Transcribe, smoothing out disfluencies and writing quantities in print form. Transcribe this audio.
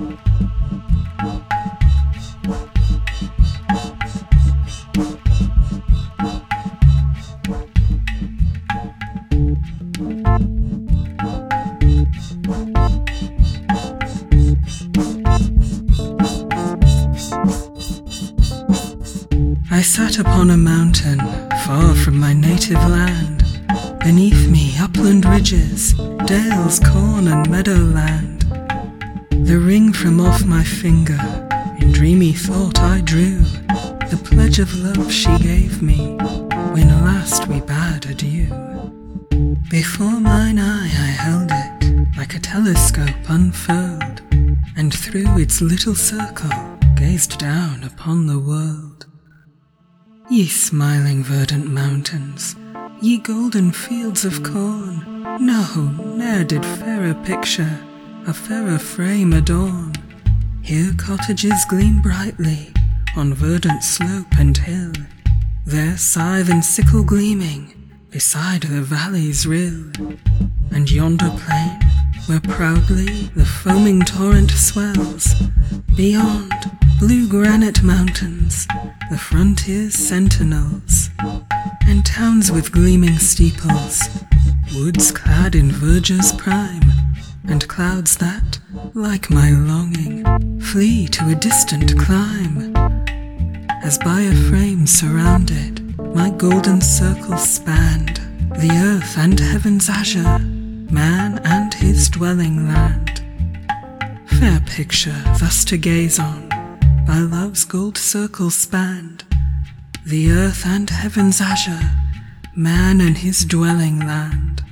I sat upon a mountain, far from my native land. Beneath me upland ridges, dales, corn and meadowland. The ring from off my finger, in dreamy thought I drew the pledge of love she gave me, when last we bade adieu. Before mine eye I held it, like a telescope unfurled, and through its little circle gazed down upon the world. Ye smiling verdant mountains, ye golden fields of corn, no, ne'er did fairer picture a fairer frame adorn. Here cottages gleam brightly on verdant slope and hill, there scythe and sickle gleaming beside the valley's rill. And yonder plain, where proudly the foaming torrent swells, beyond, blue granite mountains, the frontier's sentinels, and towns with gleaming steeples, woods clad in verdure's prime, and clouds that, like my longing, flee to a distant clime. As by a frame surrounded, my golden circle spanned the earth and heaven's azure, man and his dwelling land. Fair picture thus to gaze on, by love's gold circle spanned, the earth and heaven's azure, man and his dwelling land.